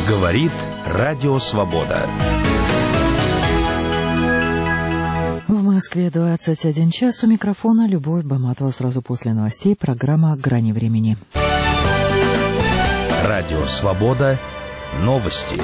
Говорит Радио Свобода. В Москве 21 час. У микрофона Любовь Баматова. Сразу после новостей программа «Грани времени». Радио Свобода. Новости.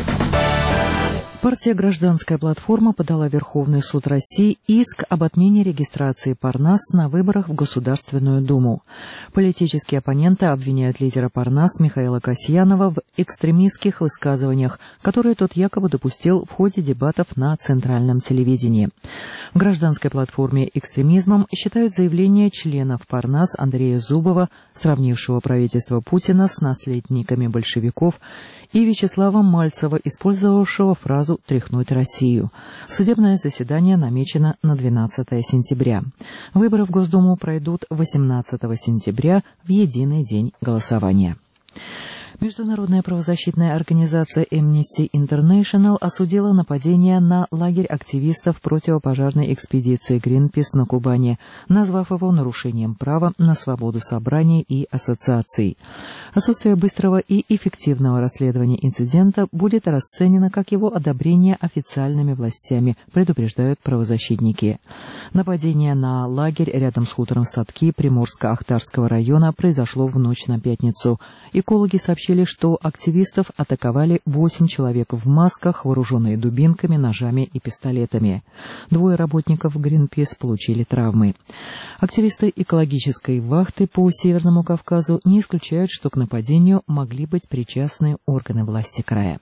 Партия «Гражданская платформа» подала в Верховный суд России иск об отмене регистрации Парнас на выборах в Государственную Думу. Политические оппоненты обвиняют лидера Парнас Михаила Касьянова в экстремистских высказываниях, которые тот якобы допустил в ходе дебатов на центральном телевидении. В «Гражданской платформе» экстремизмом считают заявление членов Парнас Андрея Зубова, сравнившего правительство Путина с наследниками большевиков, и Вячеслава Мальцева, использовавшего фразу «тряхнуть Россию». Судебное заседание намечено на 12 сентября. Выборы в Госдуму пройдут 18 сентября в единый день голосования. Международная правозащитная организация Amnesty International осудила нападение на лагерь активистов противопожарной экспедиции Greenpeace на Кубани, назвав его нарушением права на свободу собраний и ассоциаций. Отсутствие быстрого и эффективного расследования инцидента будет расценено как его одобрение официальными властями, предупреждают правозащитники. Нападение на лагерь рядом с хутором Садки Приморско-Ахтарского района произошло в ночь на пятницу. Экологи сообщили, что активистов атаковали 8 человек в масках, вооруженные дубинками, ножами и пистолетами. 2 работников Greenpeace получили травмы. Активисты экологической вахты по Северному Кавказу не исключают, что к нападению могли быть причастны органы власти края.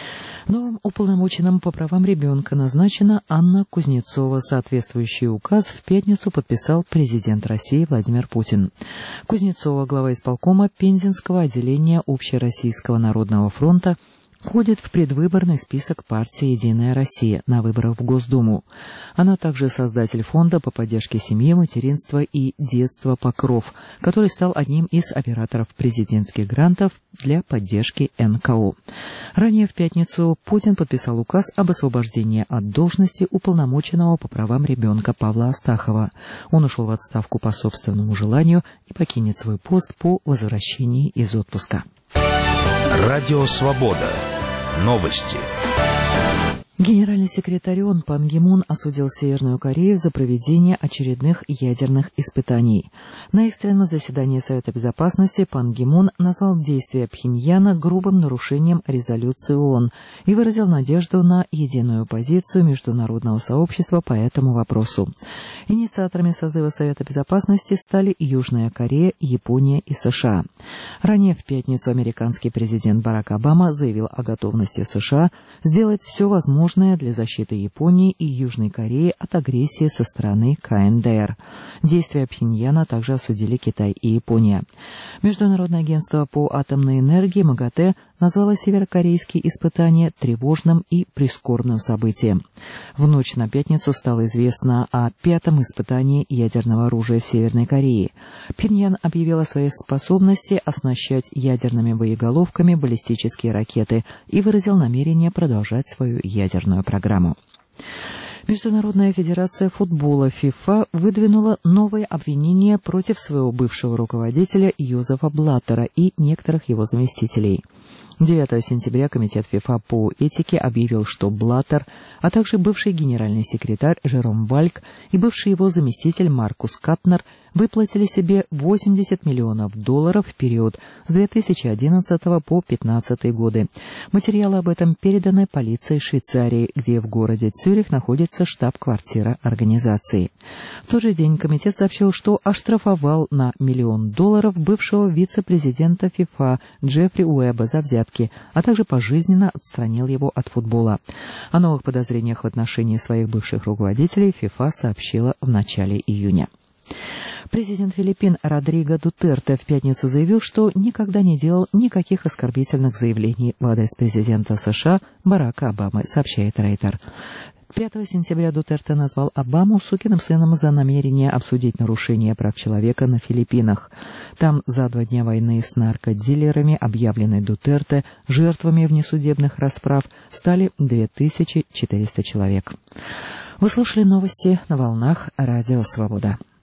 Новым уполномоченным по правам ребенка назначена Анна Кузнецова. Соответствующий указ в пятницу подписал президент России Владимир Путин. Кузнецова, глава исполкома Пензенского отделения Общероссийского народного фронта, входит в предвыборный список партии «Единая Россия» на выборах в Госдуму. Она также создатель фонда по поддержке семьи, материнства и детства «Покров», который стал одним из операторов президентских грантов для поддержки НКО. Ранее в пятницу Путин подписал указ об освобождении от должности уполномоченного по правам ребенка Павла Астахова. Он ушел в отставку по собственному желанию и покинет свой пост по возвращении из отпуска. Радио Свобода. Новости. Генеральный секретарь ООН Пан Ги Мун осудил Северную Корею за проведение очередных ядерных испытаний. На экстренном заседании Совета Безопасности Пан Ги Мун назвал действия Пхеньяна грубым нарушением резолюции ООН и выразил надежду на единую позицию международного сообщества по этому вопросу. Инициаторами созыва Совета Безопасности стали Южная Корея, Япония и США. Ранее в пятницу американский президент Барак Обама заявил о готовности США сделать все возможное для защиты Японии и Южной Кореи от агрессии со стороны КНДР. Действия Пхеньяна также осудили Китай и Япония. Международное агентство по атомной энергии МАГАТЭ назвало северокорейские испытания тревожным и прискорбным событием. В ночь на пятницу стало известно о 5-м испытании ядерного оружия в Северной Корее. Пхеньян объявил о своей способности оснащать ядерными боеголовками баллистические ракеты и выразил намерение продолжать свою ядерную программу. Международная федерация футбола ФИФА выдвинула новые обвинения против своего бывшего руководителя Йозефа Блаттера и некоторых его заместителей. 9 сентября Комитет ФИФА по этике объявил, что Блаттер, а также бывший генеральный секретарь Жером Вальк и бывший его заместитель Маркус Капнер выплатили себе $80 миллионов в период с 2011 по 2015 годы. Материалы об этом переданы полиции Швейцарии, где в городе Цюрих находится штаб-квартира организации. В тот же день комитет сообщил, что оштрафовал на $1 миллион бывшего вице-президента ФИФА Джеффри Уэба за взятки, а также пожизненно отстранил его от футбола. О новых подозрениях в отношении своих бывших руководителей ФИФА сообщила в начале июня. Президент Филиппин Родриго Дутерте в пятницу заявил, что никогда не делал никаких оскорбительных заявлений в адрес президента США Барака Обамы, сообщает Рейтер. 5 сентября Дутерте назвал Обаму сукиным сыном за намерение обсудить нарушения прав человека на Филиппинах. Там за 2 дня войны с наркодилерами, объявленной Дутерте, жертвами внесудебных расправ стали 2400 человек. Вы слушали новости на волнах Радио Свобода.